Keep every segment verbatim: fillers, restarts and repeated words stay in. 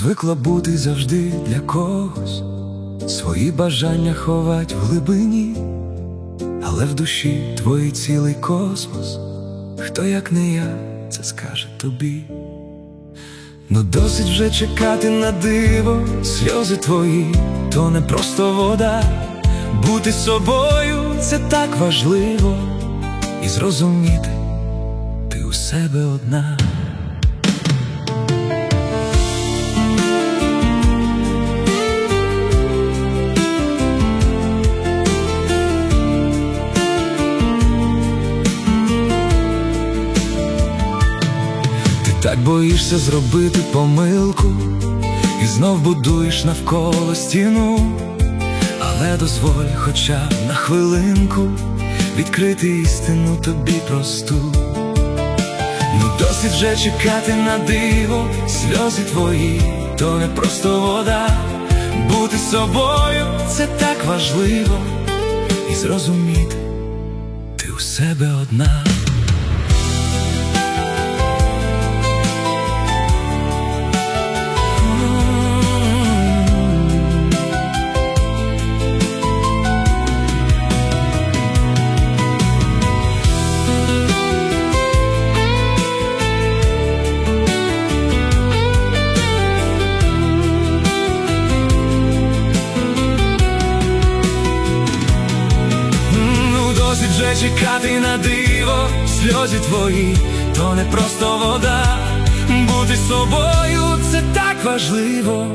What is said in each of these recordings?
звикла бути завжди для когось, свої бажання ховать в глибині, але в душі твої цілий космос. Хто, як не я, це скаже тобі. Ну досить вже чекати на диво, сльози твої — то не просто вода. Бути собою — це так важливо, і зрозуміти — ти у себе одна. Так боїшся зробити помилку і знов будуєш навколо стіну. Але дозволь хоча б на хвилинку відкрити істину тобі просту. Ну досить вже чекати на диво, сльози твої — то не просто вода. Бути собою — це так важливо, і зрозуміти — ти у себе одна. Досить вже чекати на диво, сльози твої — то не просто вода. Бути собою — це так важливо,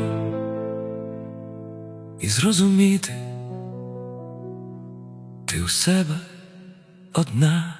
і зрозуміти — ти у себе одна.